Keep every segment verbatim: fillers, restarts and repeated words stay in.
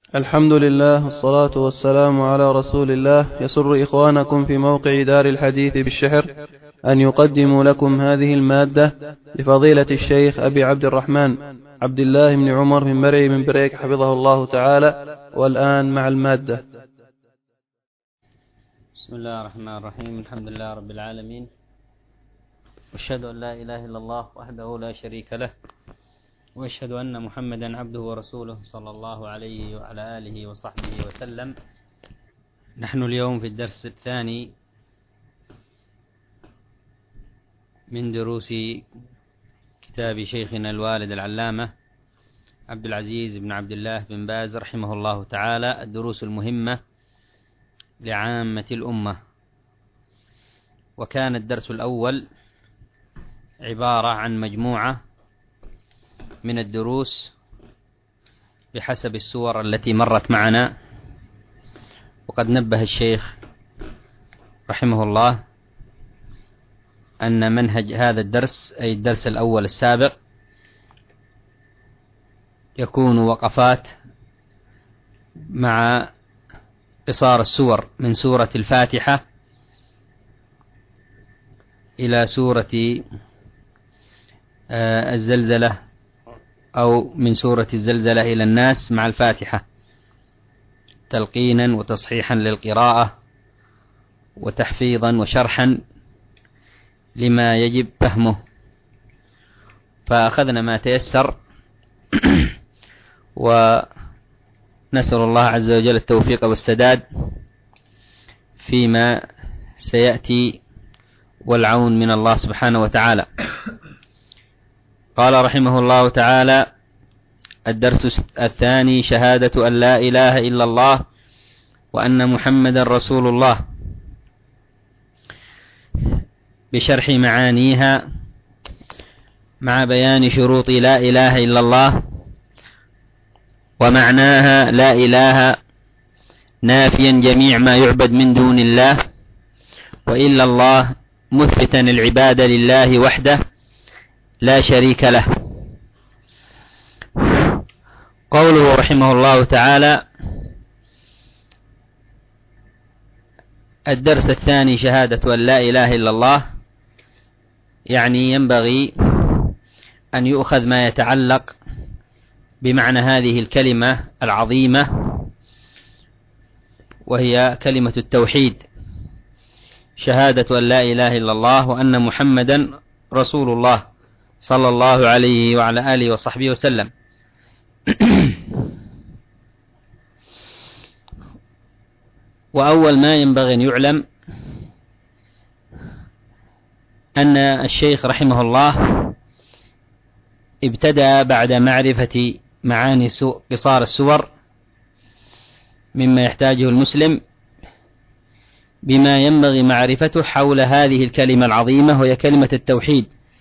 الحمد لله والصلاة والسلام على رسول الله. يسر إخوانكم في موقع دار الحديث بالشحر أن يقدموا لكم هذه المادة لفضيلة الشيخ أبي عبد الرحمن عبد الله بن عمر من بري من بريك حفظه الله تعالى. والآن مع المادة. بسم الله الرحمن الرحيم. الحمد لله رب العالمين، واشهد أن لا إله إلا الله وحده لا شريك له، واشهد أن محمدا عبده ورسوله صلى الله عليه وعلى آله وصحبه وسلم. نحن اليوم في الدرس الثاني من دروس كتاب شيخنا الوالد العلامة عبد العزيز بن عبد الله بن باز رحمه الله تعالى، الدروس المهمة لعامة الأمة. وكان الدرس الأول عبارة عن مجموعة من الدروس بحسب السور التي مرت معنا، وقد نبه الشيخ رحمه الله أن منهج هذا الدرس أي الدرس الأول السابق يكون وقفات مع قصار السور من سورة الفاتحة إلى سورة الزلزلة، أو من سورة الزلزلة إلى الناس مع الفاتحة، تلقينا وتصحيحا للقراءة وتحفيظا وشرحا لما يجب فهمه. فأخذنا ما تيسر، ونسأل الله عز وجل التوفيق والسداد فيما سيأتي والعون من الله سبحانه وتعالى. قال رحمه الله تعالى: الدرس الثاني شهادة أن لا إله إلا الله وأن محمدا رسول الله، بشرح معانيها مع بيان شروط لا إله إلا الله. ومعناها لا إله نافيا جميع ما يعبد من دون الله، وإلا الله مثبتا العبادة لله وحده لا شريك له. قوله رحمه الله تعالى: الدرس الثاني شهادة أن لا إله إلا الله، يعني ينبغي أن يؤخذ ما يتعلق بمعنى هذه الكلمة العظيمة، وهي كلمة التوحيد، شهادة أن لا إله إلا الله وأن محمدا رسول الله صلى الله عليه وعلى آله وصحبه وسلم. وأول ما ينبغي أن يعلم أن الشيخ رحمه الله ابتدأ بعد معرفة معاني قصار السور مما يحتاجه المسلم بما ينبغي معرفته حول هذه الكلمة العظيمة، وهي كلمة التوحيد.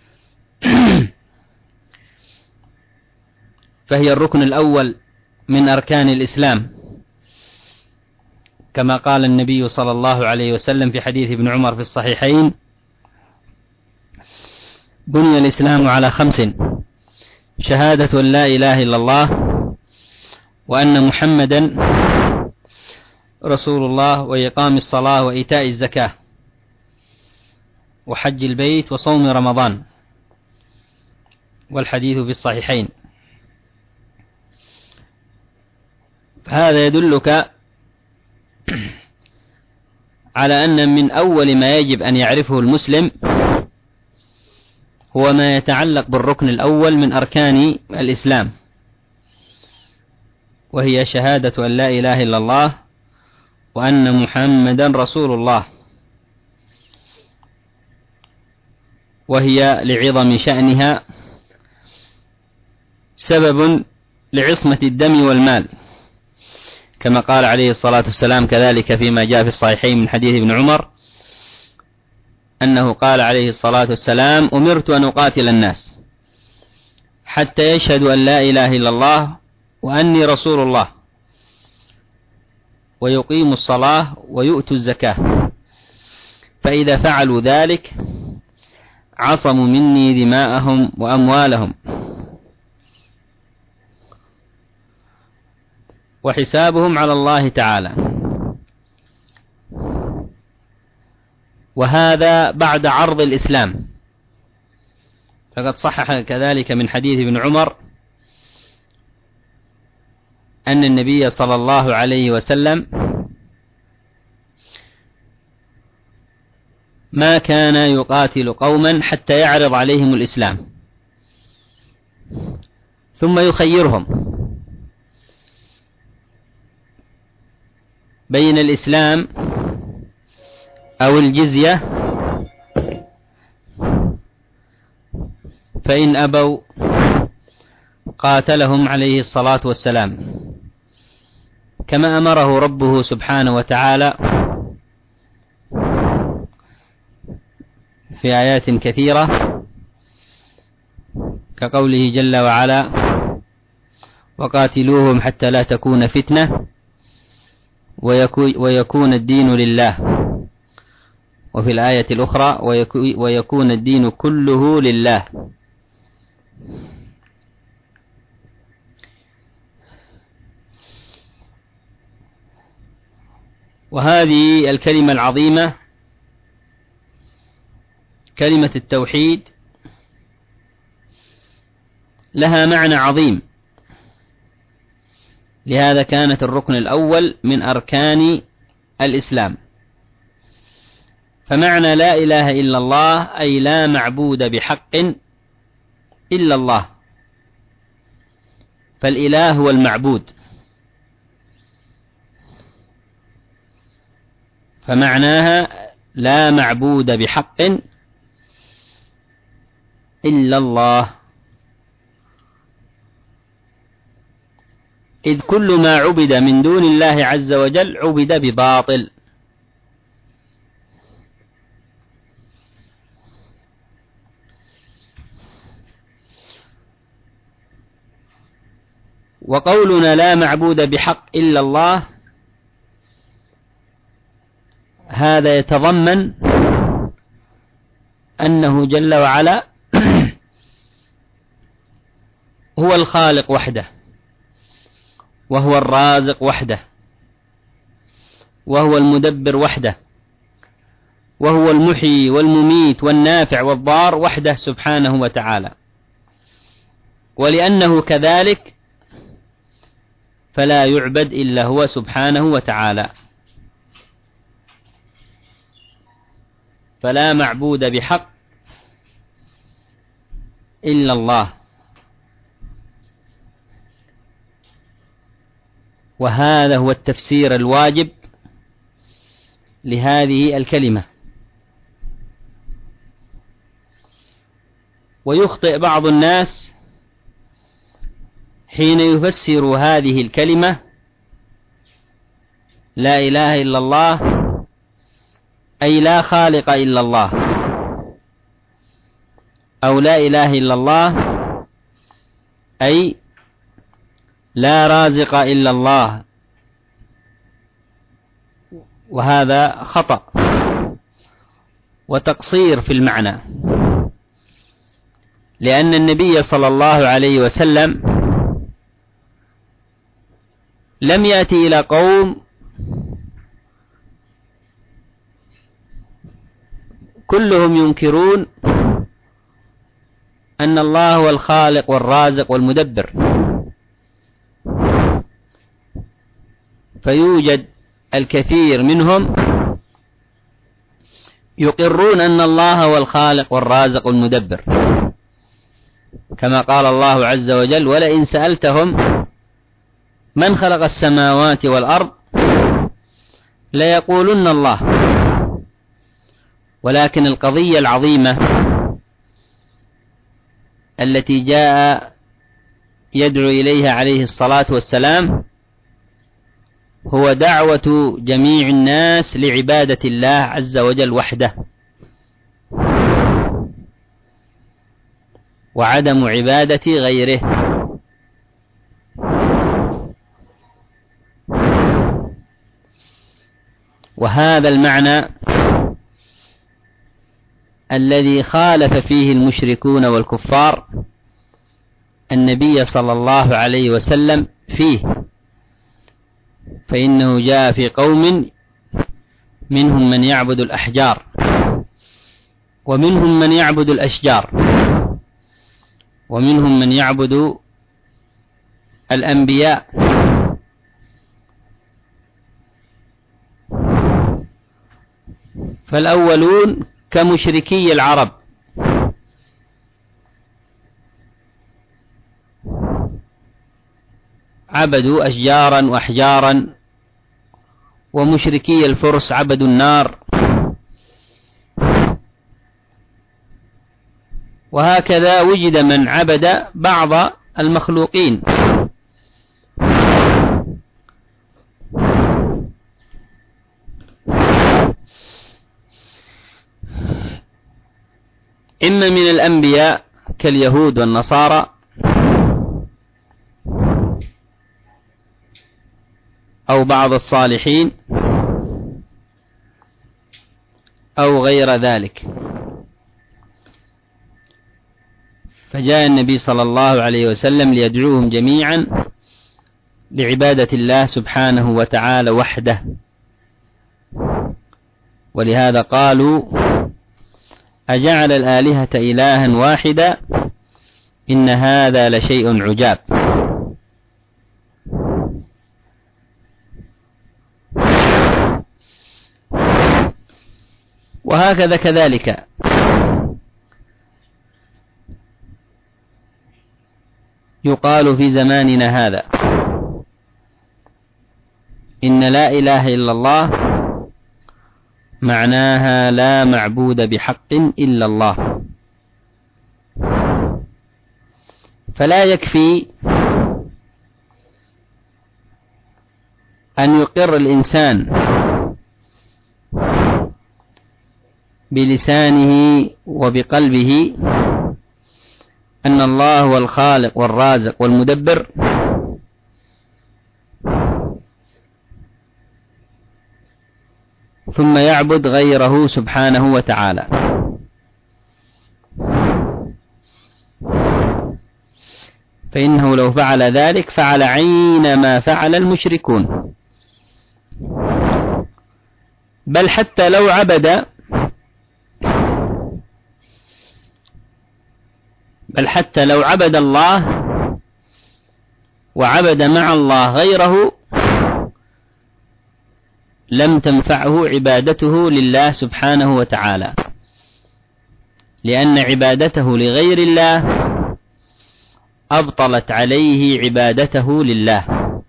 فهي الركن الأول من أركان الإسلام، كما قال النبي صلى الله عليه وسلم في حديث ابن عمر في الصحيحين: بني الإسلام على خمس: شهادة أن لا إله إلا الله وأن محمدا رسول الله، وإقام الصلاة وإيتاء الزكاة وحج البيت وصوم رمضان. والحديث في الصحيحين. فهذا يدلك على أن من أول ما يجب أن يعرفه المسلم هو ما يتعلق بالركن الأول من أركان الإسلام، وهي شهادة أن لا إله إلا الله وأن محمدا رسول الله. وهي لعظم شأنها سبب لعصمة الدم والمال، كما قال عليه الصلاة والسلام كذلك فيما جاء في الصحيحين من حديث ابن عمر أنه قال عليه الصلاة والسلام: أمرت أن أقاتل الناس حتى يشهدوا أن لا إله إلا الله وأني رسول الله، ويقيموا الصلاة ويؤتوا الزكاة، فإذا فعلوا ذلك عصموا مني دماءهم وأموالهم. وحسابهم على الله تعالى. وهذا بعد عرض الإسلام، فقد صحح كذلك من حديث ابن عمر أن النبي صلى الله عليه وسلم ما كان يقاتل قوما حتى يعرض عليهم الإسلام ثم يخيرهم بين الإسلام أو الجزية، فإن أبوا قاتلهم عليه الصلاة والسلام، كما أمره ربه سبحانه وتعالى في آيات كثيرة، كقوله جل وعلا: وقاتلوهم حتى لا تكون فتنة ويكون الدين لله، وفي الآية الأخرى: ويكون الدين كله لله. وهذه الكلمة العظيمة كلمة التوحيد لها معنى عظيم، لهذا كانت الركن الأول من أركان الإسلام. فمعنى لا إله إلا الله أي لا معبود بحق إلا الله، فالإله هو المعبود، فمعناها لا معبود بحق إلا الله، إذ كل ما عبد من دون الله عز وجل عبد بباطل. وقولنا لا معبود بحق إلا الله هذا يتضمن أنه جل وعلا هو الخالق وحده، وهو الرازق وحده، وهو المدبر وحده، وهو المحيي والمميت والنافع والضار وحده سبحانه وتعالى. ولأنه كذلك فلا يعبد إلا هو سبحانه وتعالى، فلا معبود بحق إلا الله. وهذا هو التفسير الواجب لهذه الكلمة. ويخطئ بعض الناس حين يفسر هذه الكلمة لا إله إلا الله أي لا خالق إلا الله، أو لا إله إلا الله أي لا رازق إلا الله، وهذا خطأ وتقصير في المعنى، لأن النبي صلى الله عليه وسلم لم يأتي إلى قوم كلهم ينكرون أن الله هو الخالق والرازق والمدبر، فيوجد الكثير منهم يقرون أن الله هو الخالق والرازق والمدبر، كما قال الله عز وجل: ولئن سألتهم من خلق السماوات والأرض ليقولن الله. ولكن القضية العظيمة التي جاء يدعو إليها عليه الصلاة والسلام هو دعوة جميع الناس لعبادة الله عز وجل وحده، وعدم عبادة غيره. وهذا المعنى الذي خالف فيه المشركون والكفار النبي صلى الله عليه وسلم فيه، فإنه جاء في قوم منهم من يعبد الأحجار ومنهم من يعبد الأشجار ومنهم من يعبد الأنبياء، فالأولون كمشركي العرب عبدوا أشجارا وأحجارا، ومشركي الفرس عبدوا النار، وهكذا وجد من عبد بعض المخلوقين. إما من الأنبياء كاليهود والنصارى، أو بعض الصالحين، أو غير ذلك. فجاء النبي صلى الله عليه وسلم ليدعوهم جميعا لعبادة الله سبحانه وتعالى وحده، ولهذا قالوا: أجعل الآلهة إلها واحدا إن هذا لشيء عجاب. وهكذا كذلك يقال في زماننا هذا إن لا إله إلا الله معناها لا معبود بحق إلا الله، فلا يكفي أن يقر الإنسان بلسانه وبقلبه أن الله هو الخالق والرازق والمدبر، ثم يعبد غيره سبحانه وتعالى. فإنه لو فعل ذلك فعل عين ما فعل المشركون. بل حتى لو عبد بل حتى لو عبد الله وعبد مع الله غيره لم تنفعه عبادته لله سبحانه وتعالى، لأن عبادته لغير الله أبطلت عليه عبادته لله،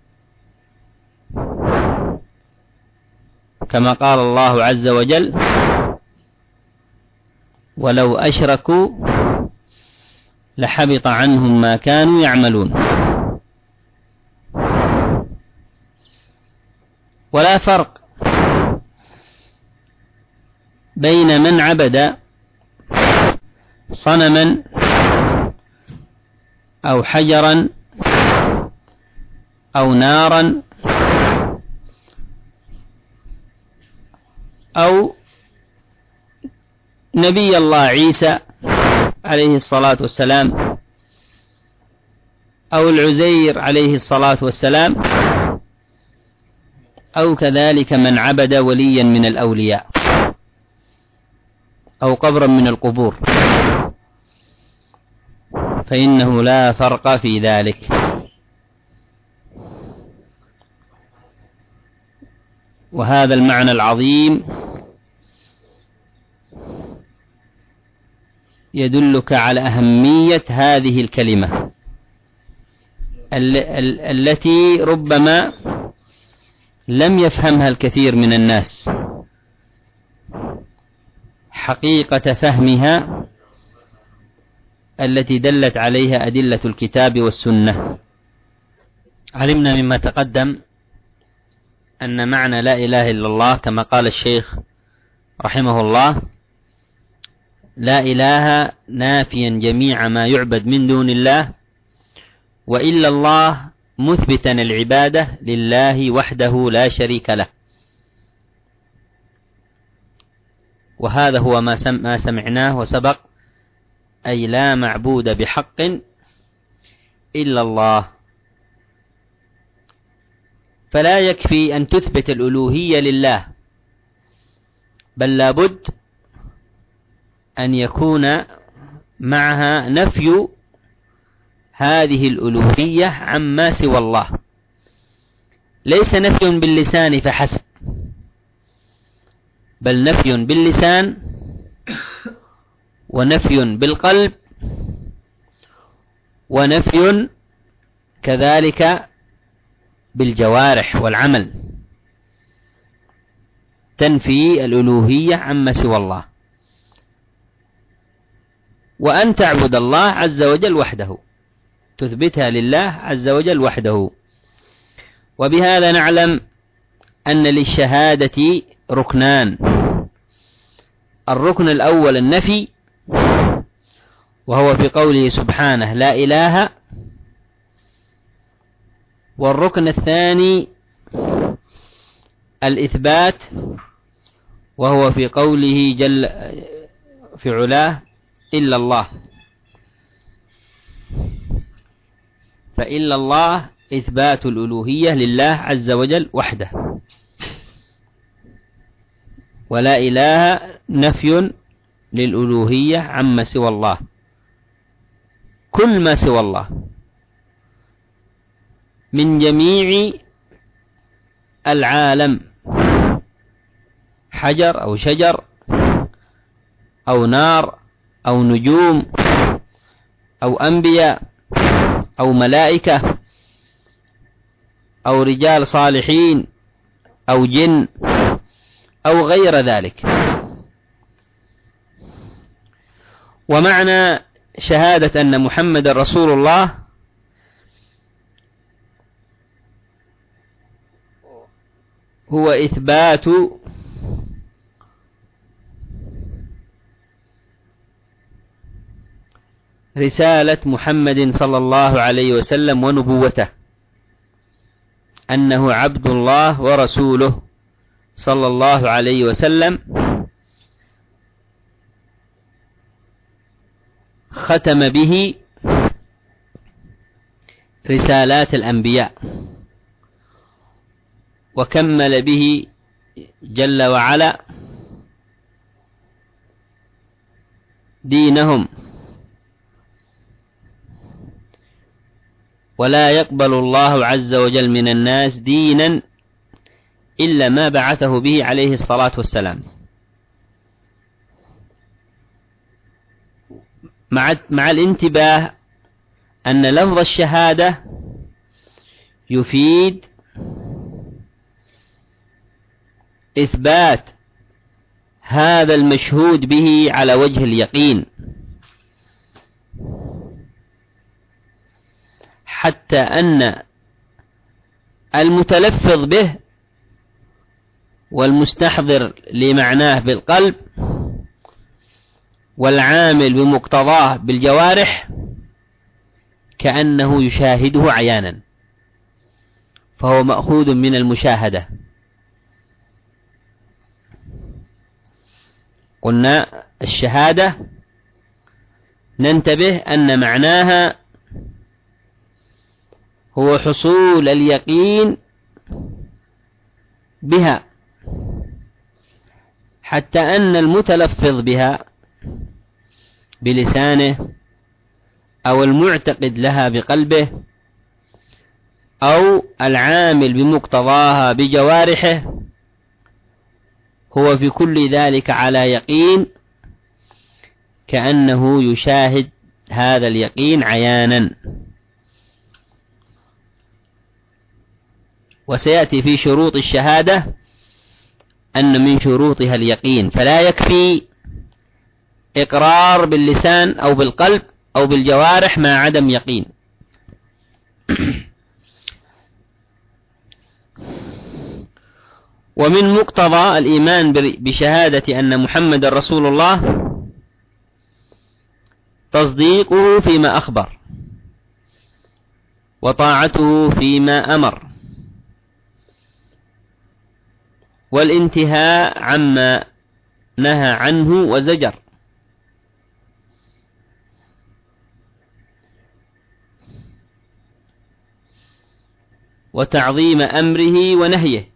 كما قال الله عز وجل: ولو أشركوا لحبط عنهم ما كانوا يعملون. ولا فرق بين من عبد صنما أو حجرا أو نارا أو نبي الله عيسى عليه الصلاة والسلام أو العزير عليه الصلاة والسلام، أو كذلك من عبد وليا من الأولياء أو قبرا من القبور، فإنه لا فرق في ذلك. وهذا المعنى العظيم يدلك على أهمية هذه الكلمة التي ربما لم يفهمها الكثير من الناس حقيقة فهمها التي دلت عليها أدلة الكتاب والسنة. علمنا مما تقدم أن معنى لا إله إلا الله كما قال الشيخ رحمه الله: لا إله نافيا جميع ما يعبد من دون الله، وإلا الله مثبتا العبادة لله وحده لا شريك له. وهذا هو ما سمعناه وسبق، أي لا معبود بحق إلا الله. فلا يكفي أن تثبت الألوهية لله، بل لابد أن يكون معها نفي هذه الألوهية عما سوى الله، ليس نفي باللسان فحسب، بل نفي باللسان ونفي بالقلب ونفي كذلك بالجوارح والعمل، تنفي الألوهية عما سوى الله. وأن تعبد الله عز وجل وحده، تثبتها لله عز وجل وحده. وبهذا نعلم أن للشهادة ركنان: الركن الأول النفي، وهو في قوله سبحانه لا إله، والركن الثاني الإثبات، وهو في قوله جل في علاه إلا الله، فإلا الله إثبات الألوهية لله عز وجل وحده، ولا إله نفي للألوهية عما سوى الله، كل ما سوى الله من جميع العالم، حجر أو شجر أو نار أو نجوم أو أنبياء أو ملائكة أو رجال صالحين أو جن أو غير ذلك. ومعنى شهادة أن محمد رسول الله هو إثبات رسالة محمد صلى الله عليه وسلم ونبوته، أنه عبد الله ورسوله صلى الله عليه وسلم، ختم به رسالات الأنبياء، وكمل به جل وعلا دينهم، ولا يقبل الله عز وجل من الناس دينا إلا ما بعثه به عليه الصلاة والسلام. مع مع الانتباه أن لفظ الشهادة يفيد إثبات هذا المشهود به على وجه اليقين، حتى أن المتلفظ به والمستحضر لمعناه بالقلب والعامل بمقتضاه بالجوارح كأنه يشاهده عيانا، فهو مأخوذ من المشاهدة. قلنا الشهادة ننتبه أن معناها هو حصول اليقين بها، حتى أن المتلفظ بها بلسانه أو المعتقد لها بقلبه أو العامل بمقتضاها بجوارحه هو في كل ذلك على يقين، كأنه يشاهد هذا اليقين عيانا. وسيأتي في شروط الشهادة أن من شروطها اليقين، فلا يكفي إقرار باللسان أو بالقلب أو بالجوارح مع عدم يقين. ومن مقتضى الإيمان بشهادة أن محمد رسول الله تصديقه فيما أخبر، وطاعته فيما أمر، والانتهاء عما نهى عنه وزجر. وتعظيم أمره ونهيه،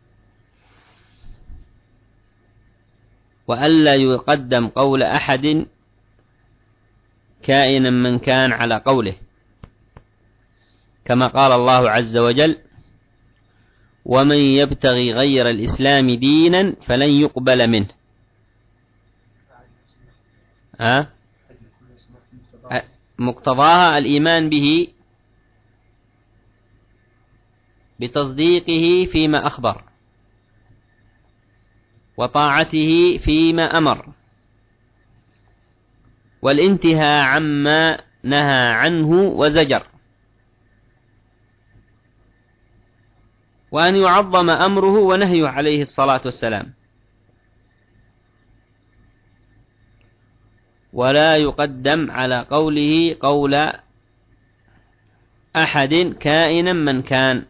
وألا يقدم قول أحد كائنا من كان على قوله، كما قال الله عز وجل: ومن يبتغي غير الإسلام دينا فلن يقبل منه. أه؟ مقتضاها الإيمان به بتصديقه فيما أخبر، وطاعته فيما أمر، والانتهاء عما نهى عنه وزجر، وأن يعظم أمره ونهيه عليه الصلاة والسلام، ولا يقدم على قوله قول أحد كائنا من كان،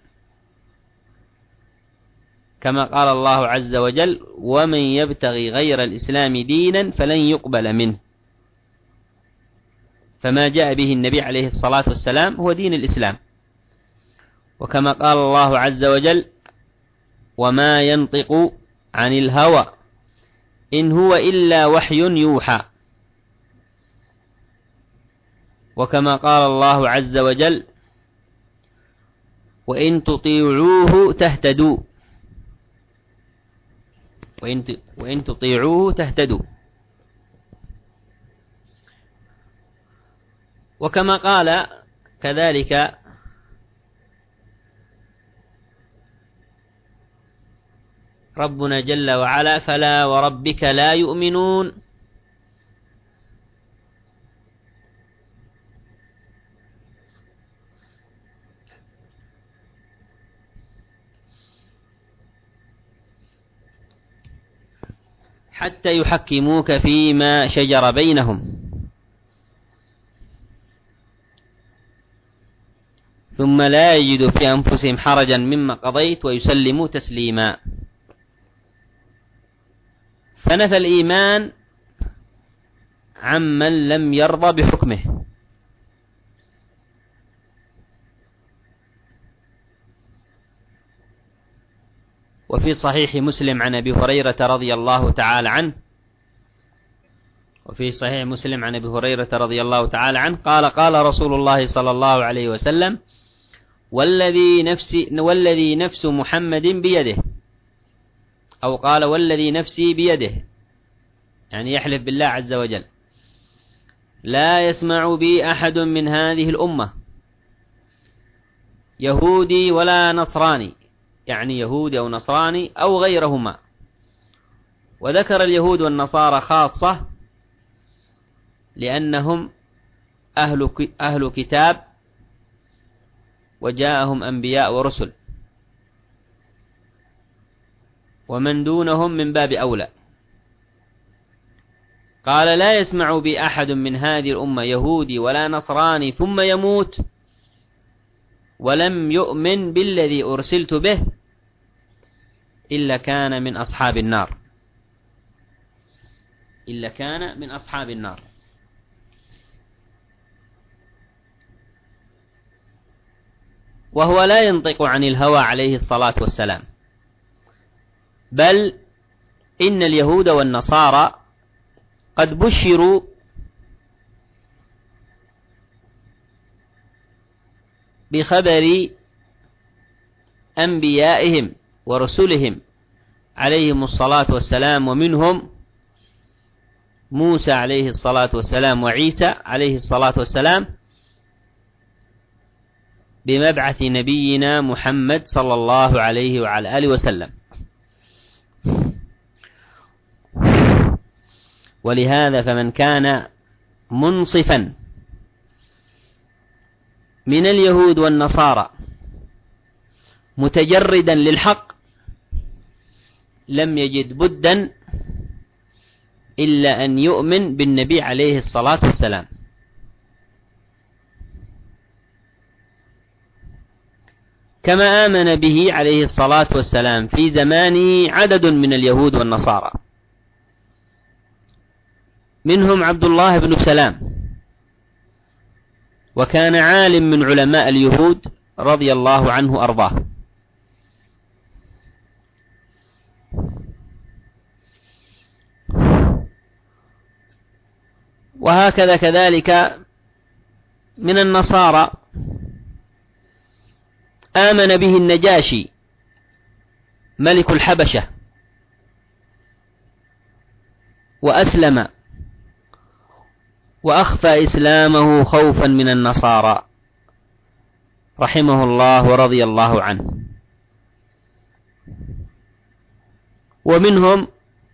كما قال الله عز وجل: ومن يبتغي غير الإسلام دينا فلن يقبل منه. فما جاء به النبي عليه الصلاة والسلام هو دين الإسلام، وكما قال الله عز وجل: وما ينطق عن الهوى إن هو إلا وحي يوحى، وكما قال الله عز وجل: وإن تطيعوه تهتدوا، وإن تطيعوه تهتدوا، وكما قال كذلك: ربنا جل وعلا: فلا وربك لا يؤمنون حتى يحكموك فيما شجر بينهم ثم لا يجدوا في أنفسهم حرجا مما قضيت ويسلموا تسليما. فنفى الإيمان عمن لم يرضى بحكمه، وفي صحيح مسلم عن أبي هريرة رضي الله تعالى عنه وفي صحيح مسلم عن أبي هريرة رضي الله تعالى عنه قال: قال رسول الله صلى الله عليه وسلم: والذي نفسي والذي نفس محمد بيده، أو قال: والذي نفسي بيده، يعني يحلف بالله عز وجل: لا يسمع بي أحد من هذه الأمة يهودي ولا نصراني، يعني يهودي أو نصراني أو غيرهما، وذكر اليهود والنصارى خاصة لأنهم أهل أهل كتاب وجاءهم أنبياء ورسل، ومن دونهم من باب أولى. قال: لا يسمع بي أحد من هذه الأمة يهودي ولا نصراني ثم يموت ولم يؤمن بالذي أرسلت به إلا كان من أصحاب النار إلا كان من أصحاب النار. وهو لا ينطق عن الهوى عليه الصلاة والسلام، بل إن اليهود والنصارى قد بشروا بخبر أنبيائهم ورسلهم عليهم الصلاة والسلام، ومنهم موسى عليه الصلاة والسلام وعيسى عليه الصلاة والسلام، بمبعث نبينا محمد صلى الله عليه وعلى آله وسلم. ولهذا فمن كان منصفا من اليهود والنصارى متجردا للحق لم يجد بدا إلا أن يؤمن بالنبي عليه الصلاة والسلام، كما آمن به عليه الصلاة والسلام في زمانه عدد من اليهود والنصارى، منهم عبد الله بن سلام، وكان عالم من علماء اليهود رضي الله عنه أرضاه. وهكذا كذلك من النصارى آمن به النجاشي ملك الحبشة وأسلم وأخفى إسلامه خوفا من النصارى رحمه الله ورضي الله عنه. ومنهم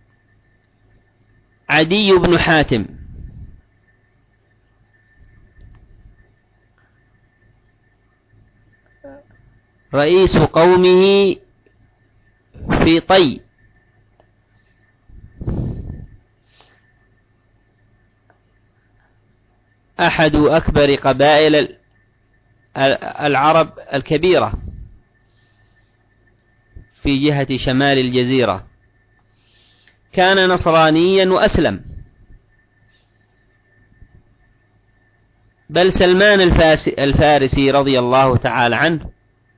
عدي بن حاتم رئيس قومه في طي، أحد أكبر قبائل العرب الكبيرة في جهة شمال الجزيرة، كان نصرانيا وأسلم. بل سلمان الفارسي رضي الله تعالى عنه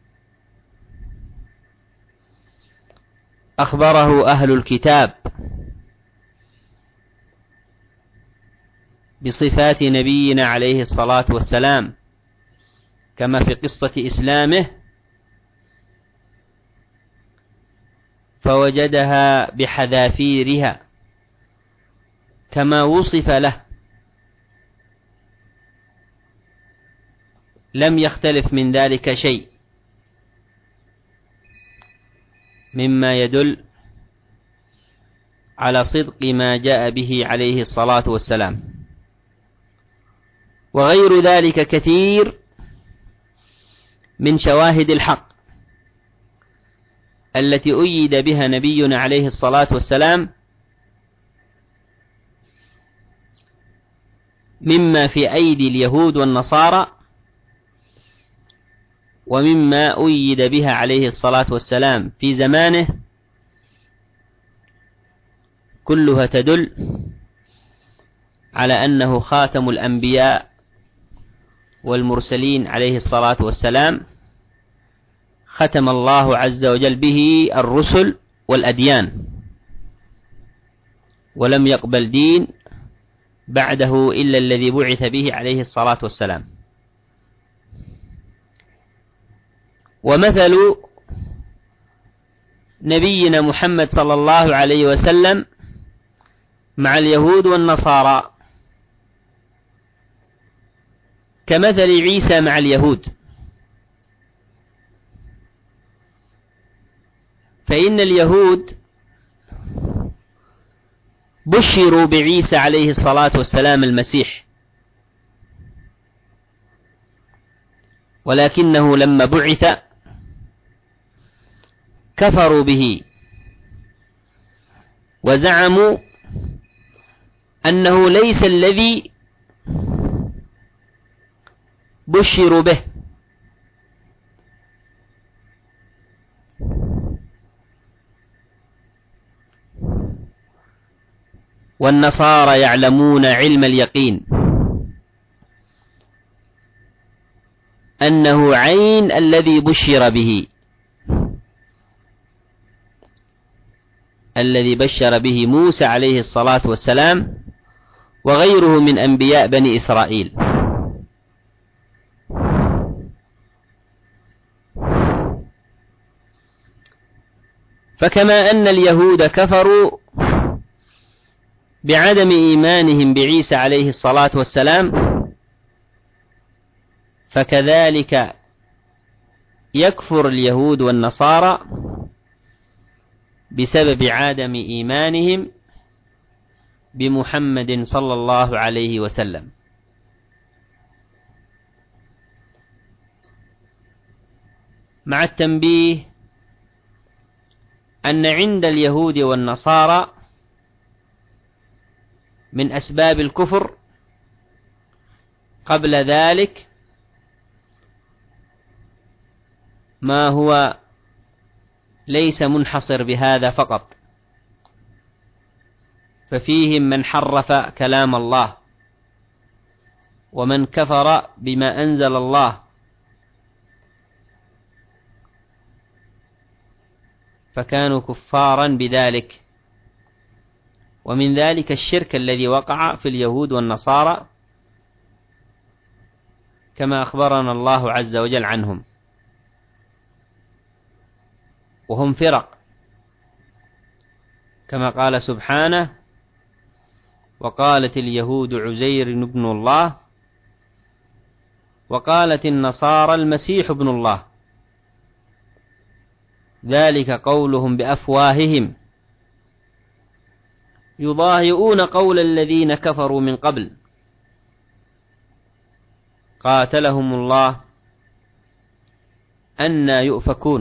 أخبره أهل الكتاب بصفات نبينا عليه الصلاة والسلام، كما في قصة إسلامه فوجدها بحذافيرها كما وصف له، لم يختلف من ذلك شيء، مما يدل على صدق ما جاء به عليه الصلاة والسلام. وغير ذلك كثير من شواهد الحق التي أيد بها نبينا عليه الصلاة والسلام، مما في أيدي اليهود والنصارى ومما أيد بها عليه الصلاة والسلام في زمانه، كلها تدل على أنه خاتم الأنبياء والمرسلين عليه الصلاة والسلام، ختم الله عز وجل به الرسل والأديان، ولم يقبل دين بعده إلا الذي بعث به عليه الصلاة والسلام. ومثل نبينا محمد صلى الله عليه وسلم مع اليهود والنصارى كمثل عيسى مع اليهود، فإن اليهود بشروا بعيسى عليه الصلاة والسلام المسيح، ولكنه لما بعث كفروا به وزعموا أنه ليس الذي بشروا به، والنصارى يعلمون علم اليقين أنه عين الذي بشر به، الذي بشر به موسى عليه الصلاة والسلام وغيره من أنبياء بني إسرائيل. فكما أن اليهود كفروا بعدم إيمانهم بعيسى عليه الصلاة والسلام، فكذلك يكفر اليهود والنصارى بسبب عدم إيمانهم بمحمد صلى الله عليه وسلم. مع التنبيه أن عند اليهود والنصارى من أسباب الكفر قبل ذلك ما هو ليس منحصر بهذا فقط، ففيهم من حرف كلام الله، ومن كفر بما أنزل الله، فكانوا كفارا بذلك. ومن ذلك الشرك الذي وقع في اليهود والنصارى كما أخبرنا الله عز وجل عنهم، وهم فرق كما قال سبحانه: وقالت اليهود عزير ابن الله وقالت النصارى المسيح ابن الله ذلك قولهم بأفواههم يضاهئون قول الذين كفروا من قبل قاتلهم الله أنى يؤفكون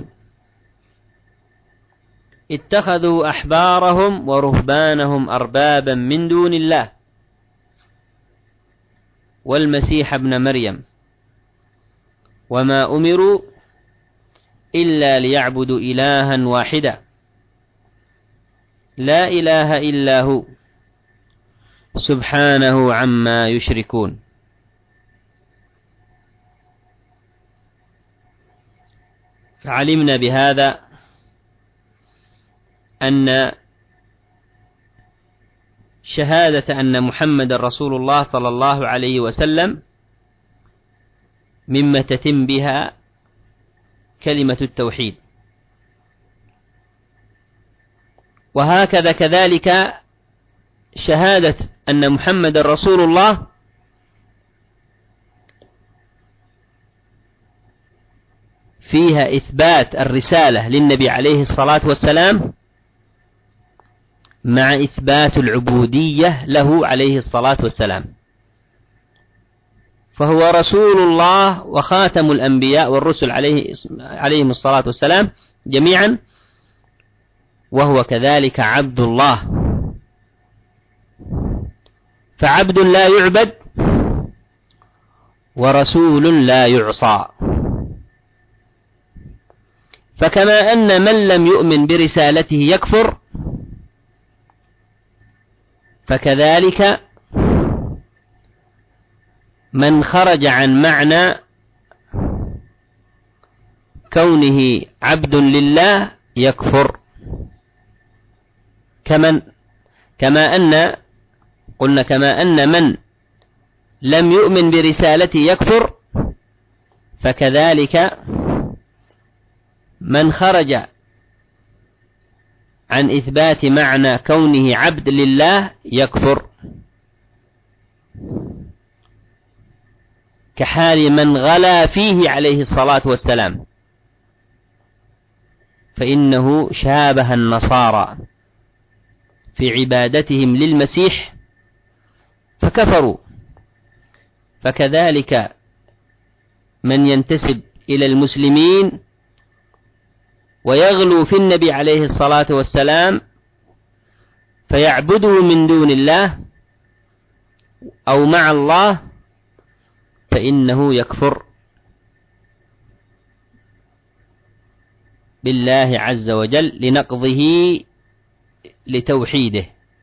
اتخذوا أحبارهم ورهبانهم أربابا من دون الله والمسيح ابن مريم وما أمروا إلا ليعبدوا إلها واحدا لا إله إلا هو سبحانه عما يشركون. فعلمنا بهذا أن شهادة أن محمد رسول الله صلى الله عليه وسلم مما تتم بها كلمة التوحيد، وهكذا كذلك شهادة أن محمد رسول الله فيها إثبات الرسالة للنبي عليه الصلاة والسلام مع إثبات العبودية له عليه الصلاة والسلام، فهو رسول الله وخاتم الأنبياء والرسل عليه عليهم الصلاة والسلام جميعا، وهو كذلك عبد الله، فعبد لا يعبد ورسول لا يعصى. فكما أن من لم يؤمن برسالته يكفر، فكذلك من خرج عن معنى كونه عبد لله يكفر، كمن كما أن قلنا كما أن من لم يؤمن برسالته يكفر، فكذلك من خرج عن إثبات معنى كونه عبد لله يكفر، كحال من غلا فيه عليه الصلاة والسلام، فإنه شابه النصارى في عبادتهم للمسيح فكفروا. فكذلك من ينتسب إلى المسلمين ويغلو في النبي عليه الصلاة والسلام فيعبده من دون الله أو مع الله، فإنه يكفر بالله عز وجل لنقضه لتوحيده.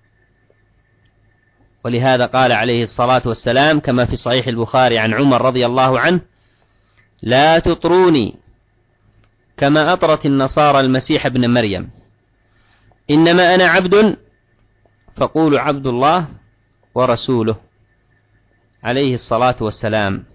ولهذا قال عليه الصلاة والسلام كما في صحيح البخاري عن عمر رضي الله عنه: لا تطروني كما أطرت النصارى المسيح ابن مريم، إنما أنا عبد فقولوا عبد الله ورسوله عليه الصلاة والسلام.